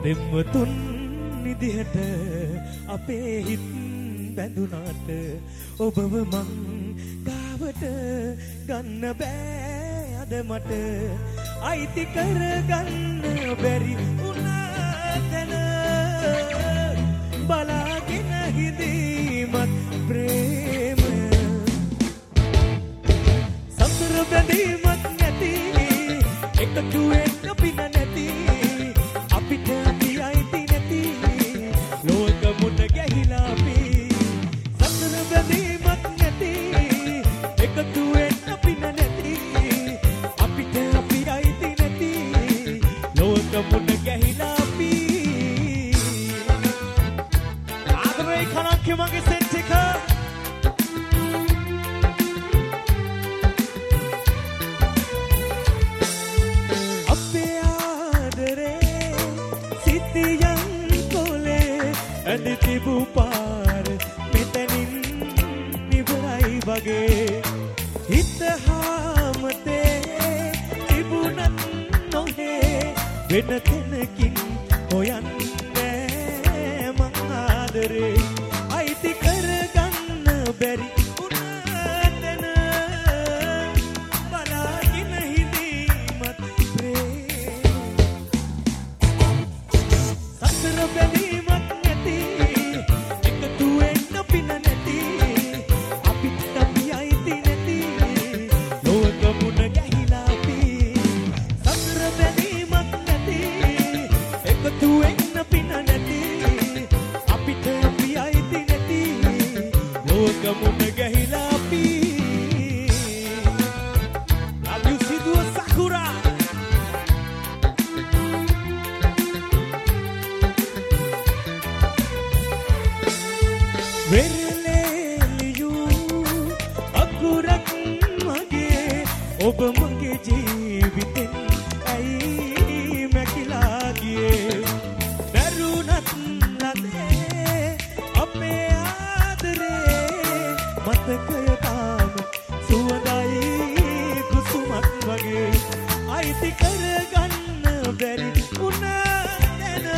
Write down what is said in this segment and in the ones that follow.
පෙම්වතුන් නිදිහට අපේ හිත් බැඳුනාට ඔබව මං ගාවට ගන්න බෑ අද මට අයිති කරගන්න බැරි වුණා තැන බලාගෙන හිඳීමත් ප්‍රේමය සතර බැඳීමක් නැති එකතු වෙන්න පින නැති අපිට අපි අයිති නැති ලෝක මුණ ගැහිලා අපි සතර බැඳීමක් නැති එකතු වෙන්න පින නැති අපිට අපි අයිති නැති ලෝක මුණ ගැහිලා අපි ආදරේ කනක් මගේ සෙට් එක තිබු පාර මෙතනින් ඉවරයි වගේ හිත හාමතේ තිබුණත් නොහේ වෙන තැනකින් හොයන්නේ මං ආදරේ අයිති කරගන්න බැරි උනාතන බලාගෙන හිඳීමත් ප්‍රේම සතර බැඳීමක් ඔබ මගේ ජීවිතෙන් ඇයි මැකිලා ගියේ දරුණත් ලදේ අපේ ආදරේ මතකය තාම සුවඳයි කුසුමක් වගේ අයිති කරගන්න බැරි වුණා දැන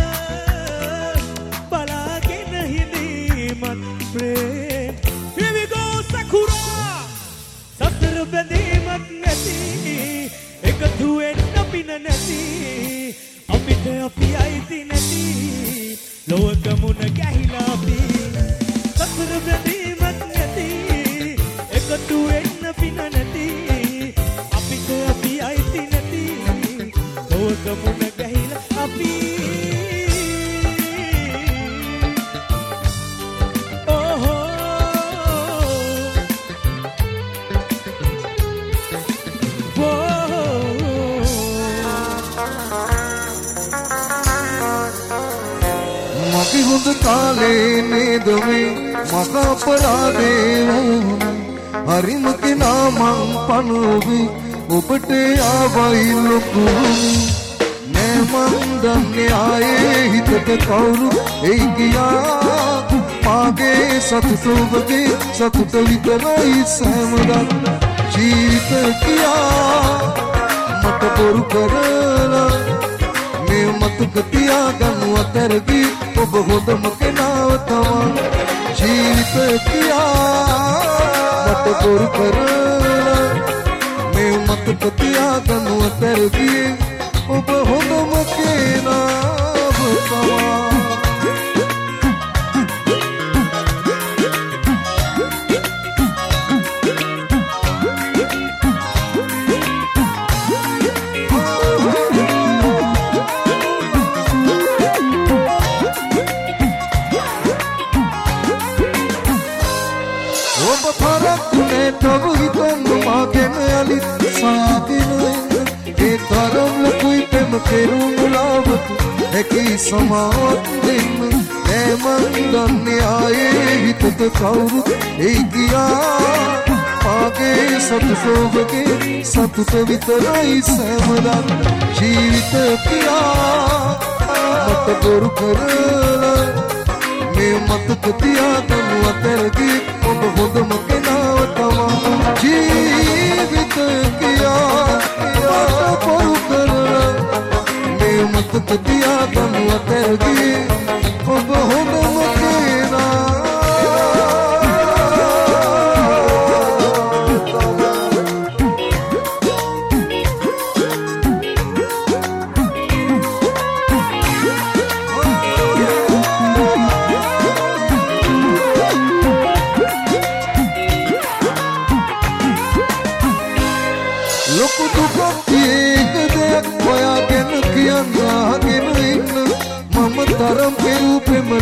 බලාගෙන හිඳීමත් ප්‍රේම Here we go Sakura සතර බැඳීමක් එකතු වෙන්න පින නැති අපිට අපි අයිති නැති ලෝක මුණ ගැහිලා අපි සතර බැඳීමක් නැති එකතු වෙන්න පින නැති අපිට අපි අයිති නැති ලෝක මුණ ගැහිලා අපි හොඳ කාලේ නේද මේ මග අපරාධේ වුණා හරිම කෙනා මං පණුවි ඔබට ආවයි ලොකු නෑ මං දන්නේ ආයේ හිතට කවුරු එයි ගියා මාගේ සතුට ඔබගේ සතුට විතරයි සෑමදා ජීවිත කියා මට බොරු කරලා මේ මතක තියාගන්න අතරදී ඔබ හොඳම කෙනාව තමා ජීවිත කියා මට බොරු කරලා මේ මතක තියාගන්න අතරදී ඔබ හොඳම කෙනාව තමා තව හිතන්න මාගෙන අලිත් සාදින ඒ තරම් ලකුයි පෙම කෙරුණු ලාවත හැකි සමාවත් දෙන්න නෑ මං දන්නේ ආයේ හිතට කවුරු එයි ගියා මාගේ සතුට ඔබගේ සතුට විතරයි සෑමදා ජීවිත කියා මට බොරු කරලා මේ මතක තියාගන්න අතරදී ඔබ හොඳම කෙනාව තමා ජීවිත කියා මට බොරු කරලා මේ මතක තියාගන්න අතරදී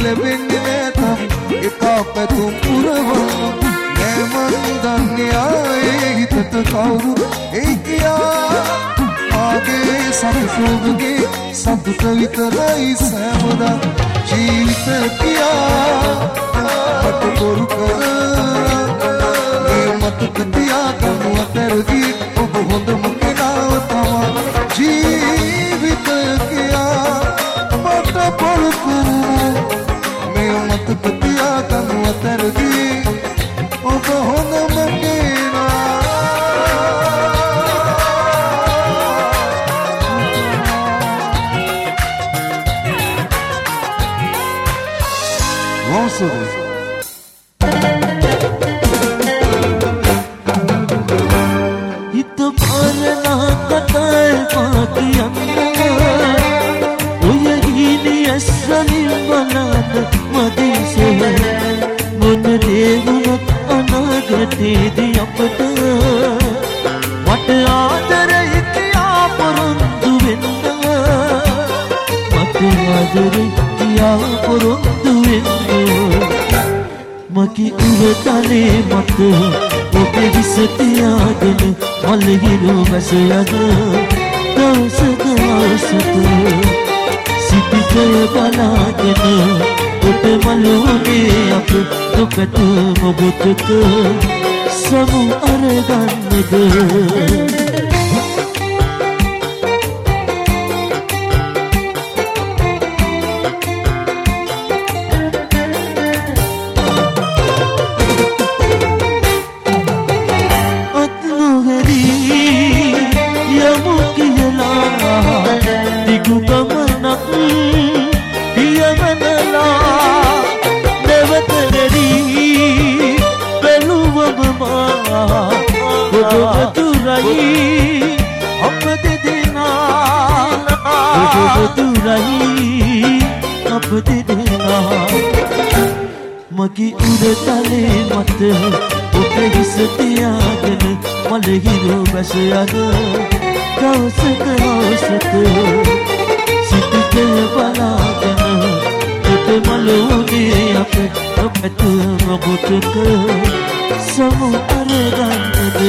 ලැබෙන්නේ නෑ තාම එපා පැතුම් පුරවන්න නෑ මන් දන්නේ ආයේ හිතට කවුරු එයි කියා ආගේ සතුටුගේ සතුට විතරයි සෑමදා ජීවිත කියා මට බොරු කර මේ මතක තියාගමු අතරදී ඔබ හොඳම කෙනාව තමයි ජීවිත කියා මට බොරු කර මේ මතක තියාගමු අතරදී ඔබ හොඳම කෙනා හිත පාරනා කතාය පාකියන්න ඔය ගීනි ඇස්සලින් බලන්න මදිසේ මොන දේවුනත් අනාගතේදී අපට මට ආදරයි කියා පොරොන්දු වෙන්න මට ආදරයි කියා පොරොන්දු වෙන්න මගේ උරතලේ මත ඔබේ විස තියාගෙන මල්හිරු වැස යන දවසක ආසත සිටිකය බලාගෙන ඔබ මලුනේ අප නොපැතුම ඔබතක සමු අරගන්නද මගේ උරතලේ මත ඔබේ හිස තියාගෙන මලහිරු වැස යන දවසක ආසත සිටිකය බලාගෙන ඔබ මලුනේ අප නොපැතුම ඔබතක සමු අරගන්නද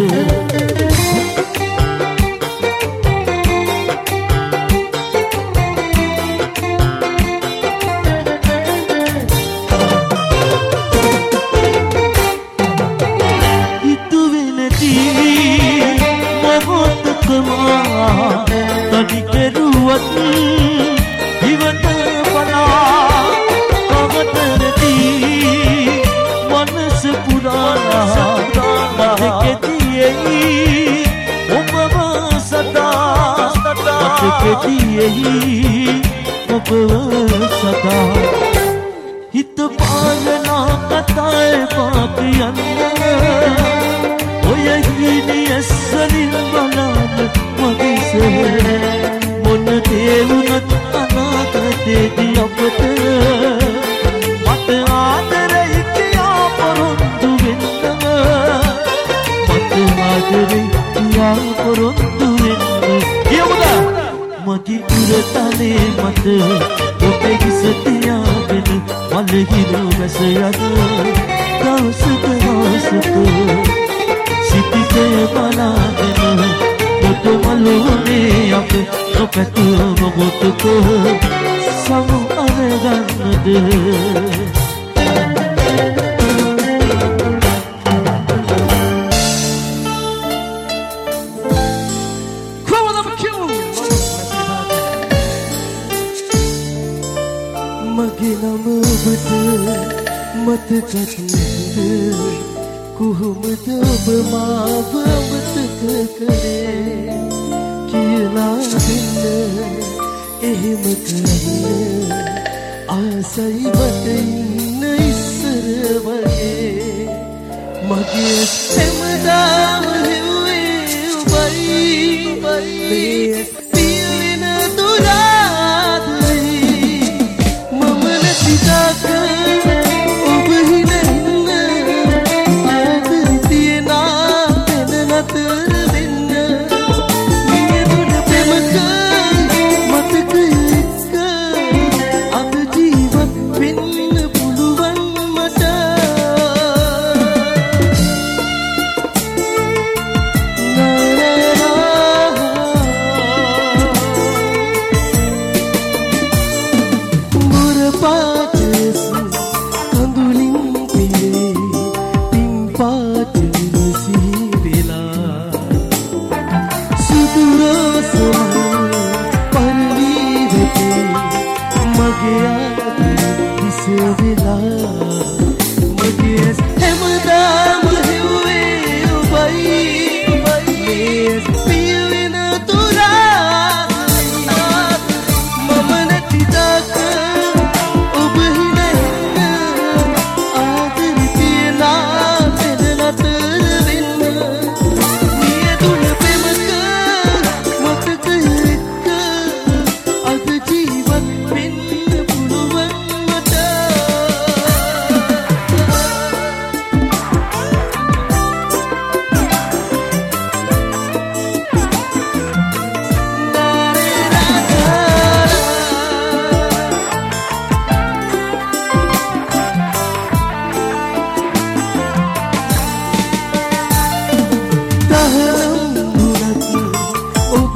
ඔබ සදා හිත පාලනා කතාය පාපියන්න ඔය ගීනි ඇස්සලින් බලන්න මදිසේ මොන දේවුනත් අනාගතේදී අපට මට ආදරයි කියා පොරොන්දු වෙන්න මට ආදරයි කියා පොරොන්දු වෙන්න කියමුදා මගේ උරතලේ මත ඔබේ හිස තියාගෙන මලහිරු වැස යන දවසක ආසත සිටිකය බලාගෙන ඔබ මලුනේ අප නොපැතුම ඔබතක සමු අරගන්නද මතකත් නැද කොහොමද ඔබ මාව මතක කරේ කියලා දෙන්න එහෙම කරන්න ආසයි මට ඉන්න ඉස්සර වගේ මගේ හැමදාම හෙව්වේ ඔබයි පියවෙන දුරාදරේ මම නැති දාක Been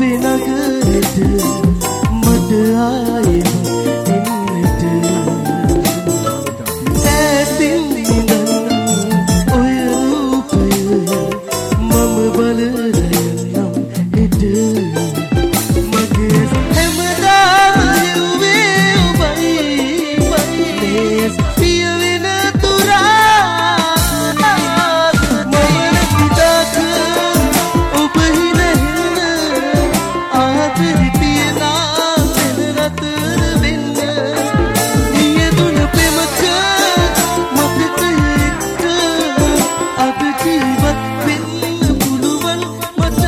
නගරෙට මට ආයෙම එන්නට ඇතින් ඉඳන් ඔය රූපය මම බලරයනම් හෙට මගේ හැමදාම යුවේ ඔබයි පිය වෙන තුරා මම නැතිදාක ඔබ හිනහෙන්න ආදරි පියනා වෙන රතර වෙන්න නියදුන පෙමක මතකයට අද ජීවත් වෙන්න පුළුවන් මට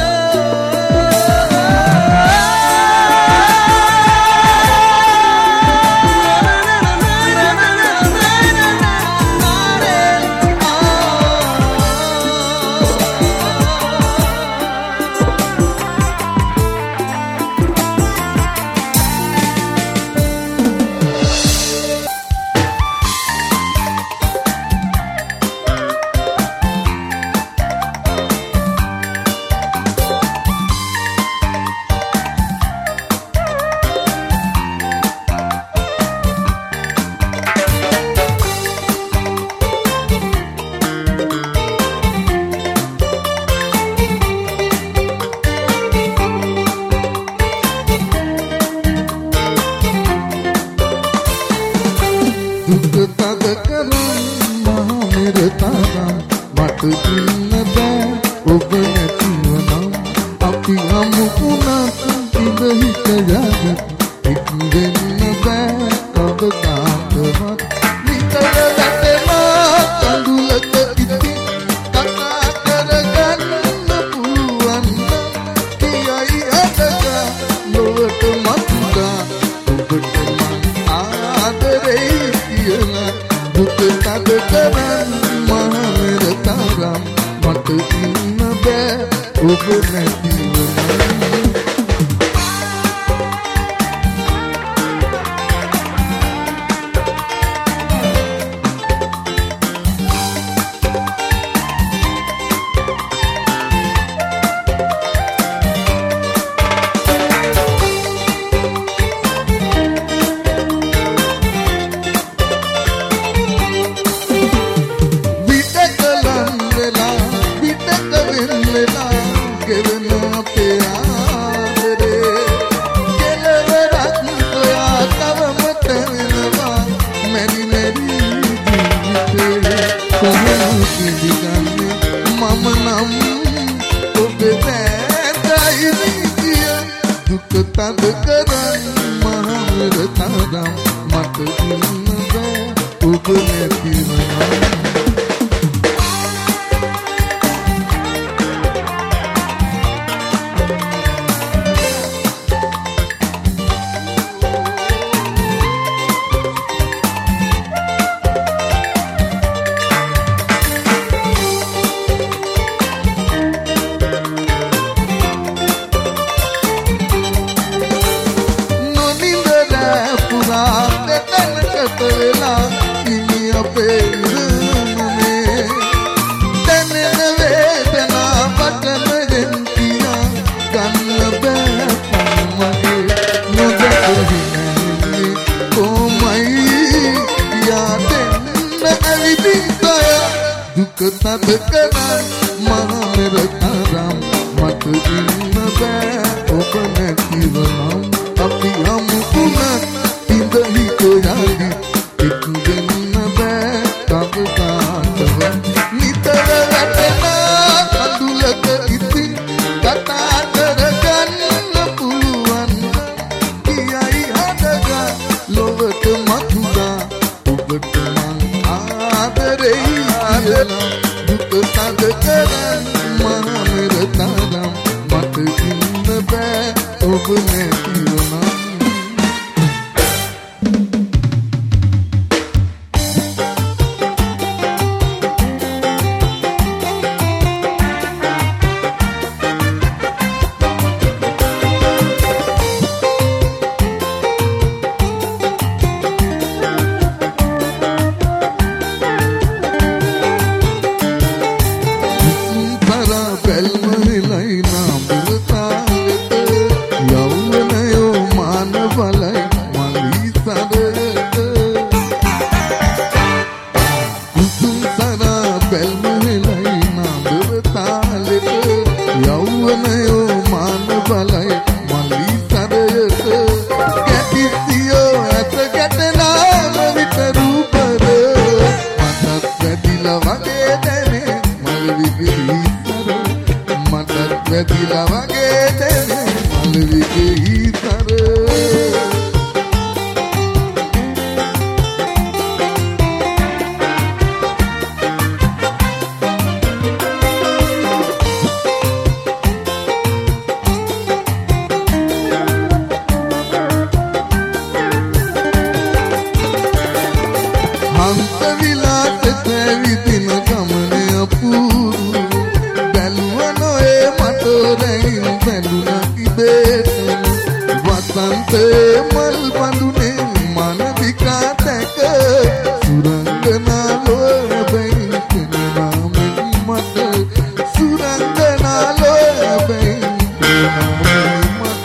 වසන්ත මල් බඳුනේ මනවිකා දැක සුරංගනා ලෝබෙන් කෙනා මෙන් මට සුරංගනා ලෝබෙන් කෙනා මට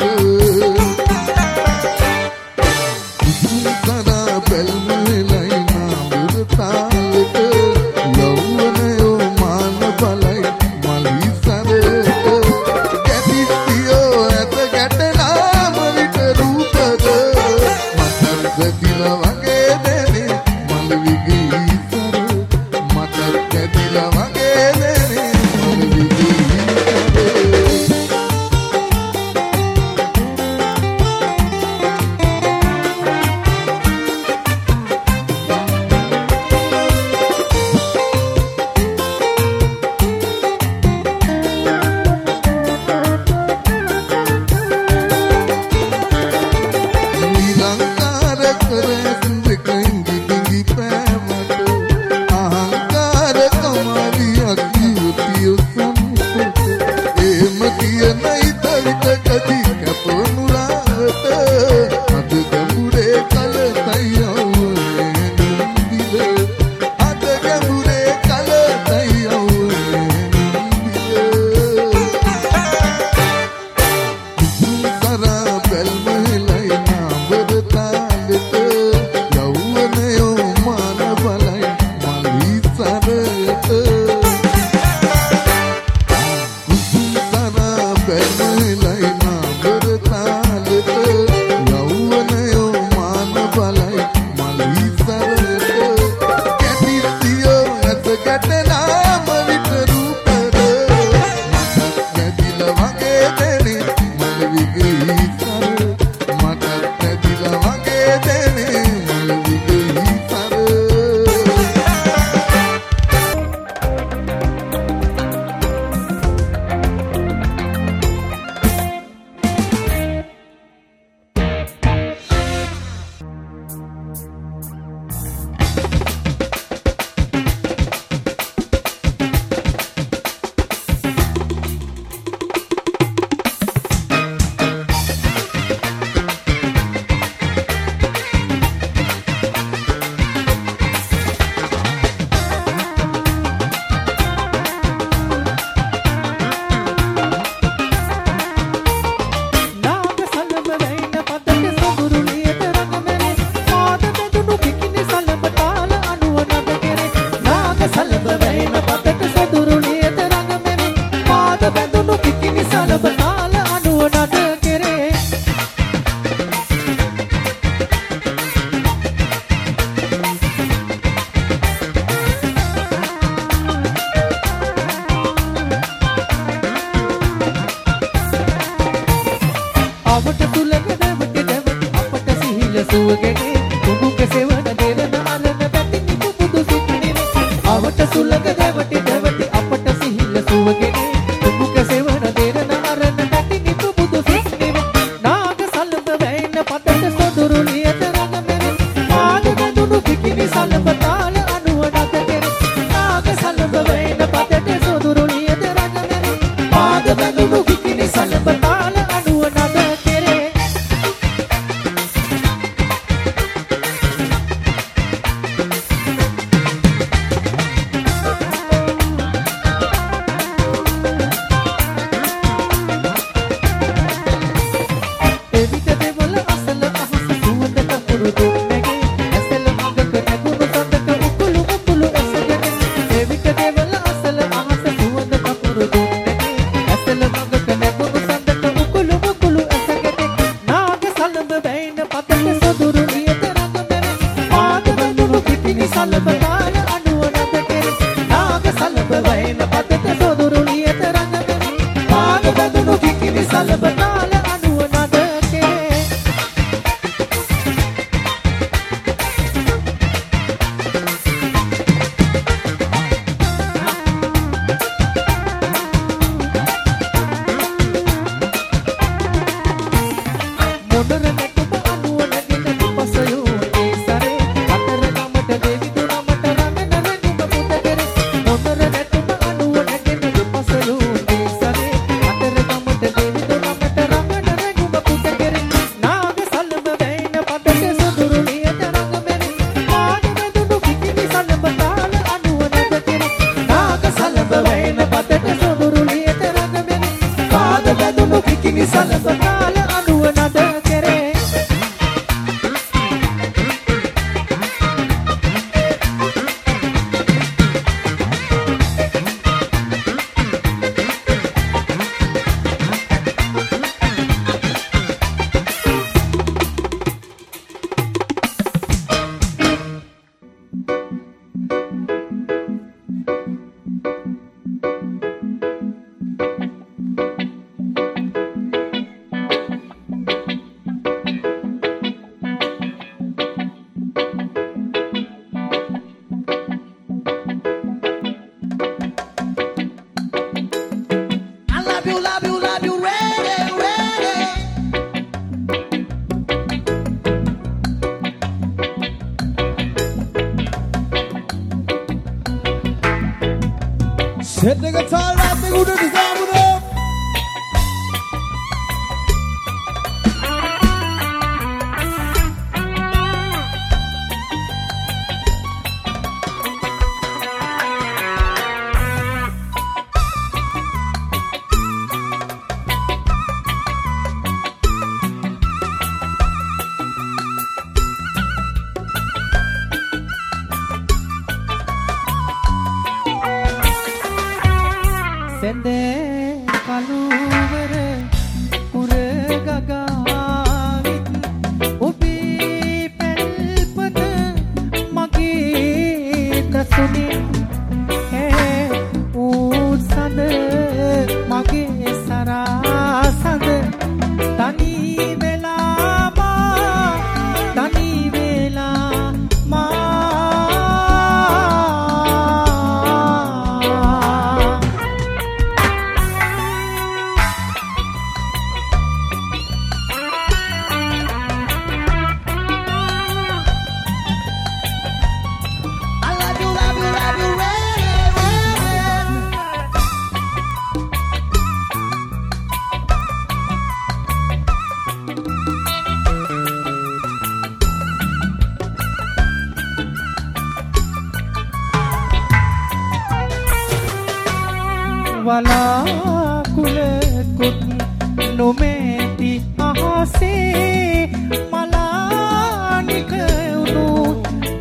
සුසනා බෙල්මලයි නාඹුරතාලට යෞවනයෝ මාන බලයි මලිසර ගැටිතියෝ ඇත ගැටනාම විට රූපද මට දිලා වගේ දෙනේ මල්විගේ ඉසර මට දිලා වගේ දෙනේ මල්විගේ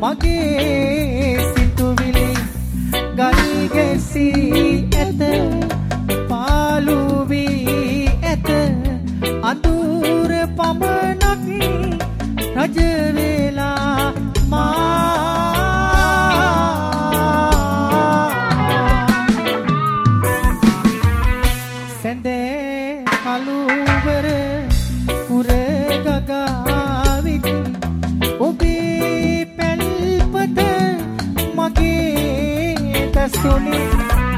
මගේ සිතුවිලි ගල් ගැසී ඇත පාළු වී ඇත අඳුර පමණක් රජ වේලා සැඳේ කළුවර කුර ගගාවිත් ඔබේ පැල්පත මගේ දසුනේ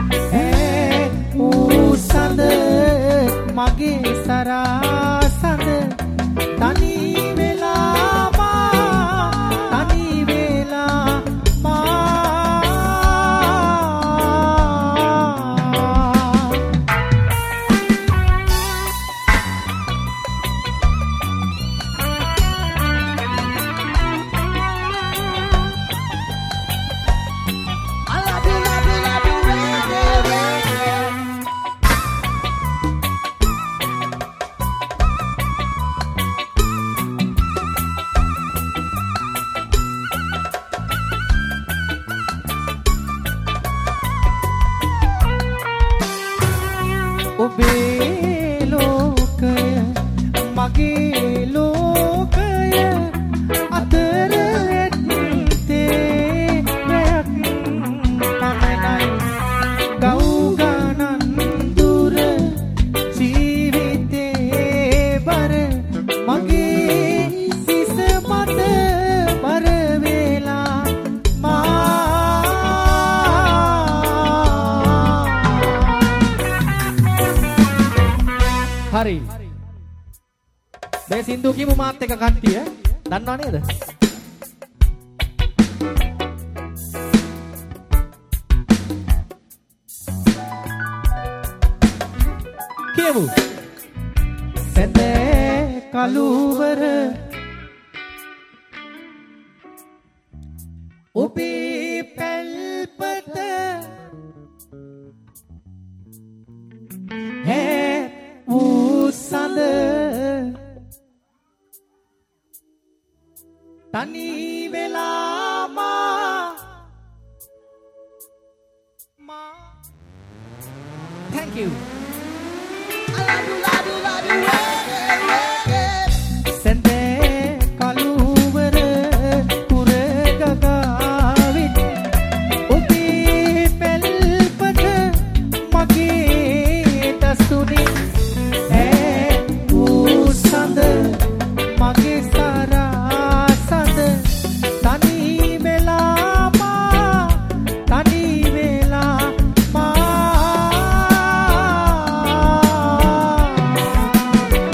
ඌ සඳ මගේ සරසඳ තනි වෙලා තනි වෙලා ඔබේ ලෝකය මගේ ලෝකය අතර ඇත්තේ රැක් පමණයි ගව් ගණන් දුර ජීවිතේ බර මගේ සිස මත බර වේලා හරි මේ සින්දු කියමු මාත් එක කට්ටිය දන්නව නේද කියමු සැදේ කළුවර ඔබේ පැල්පත සඳ තනි වෙලා Thank you. I love you. සැඳේ කළුවර කුර ගගාවිත් ඔබේ පැල්පත මගේ දසුනේ මගේ සරසඳ තනි වෙලා තනි වෙලා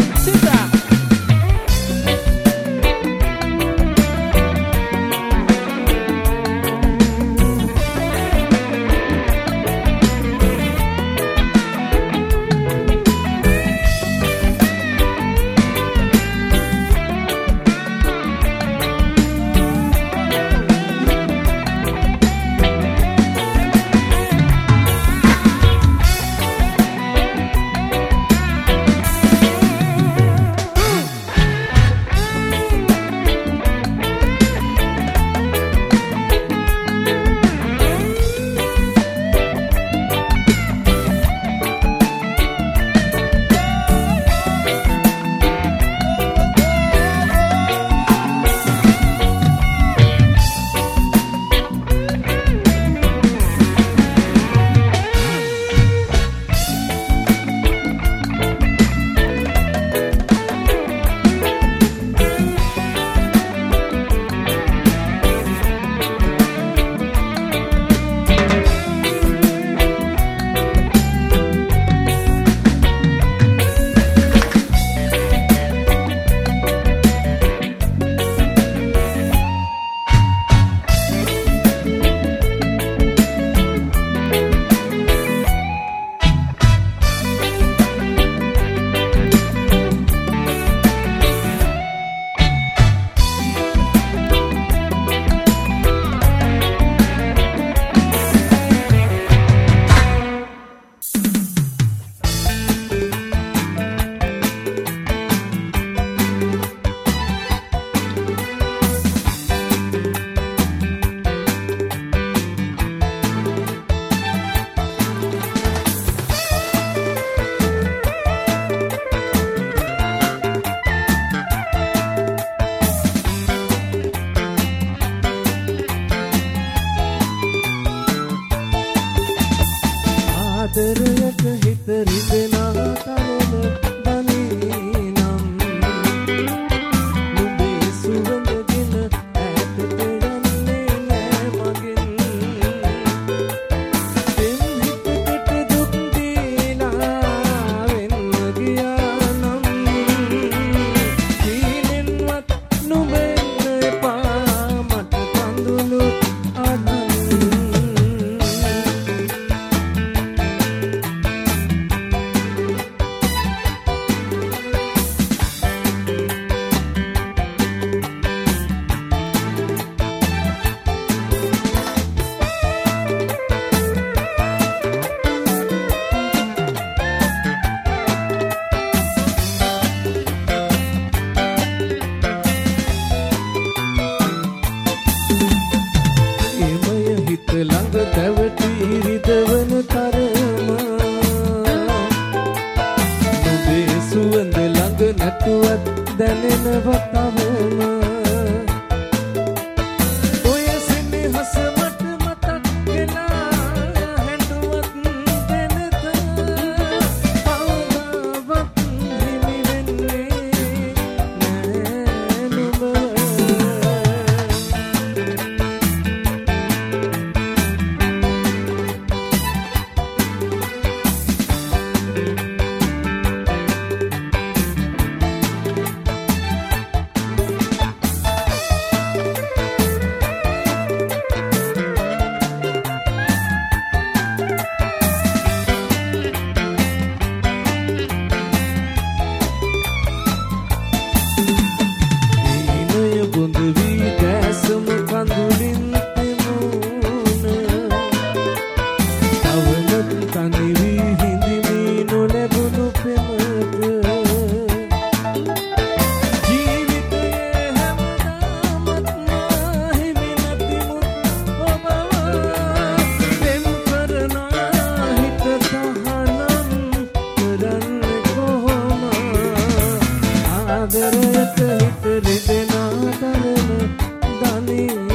දැනෙනව තවම ඔය සෙනෙහස මට මතක් වෙලා හැඬුවත් දැනත කවදාවත් හිමි වෙන්නේ නෑ නුඹ ආදරයට හිත රිදෙනා තරම දනී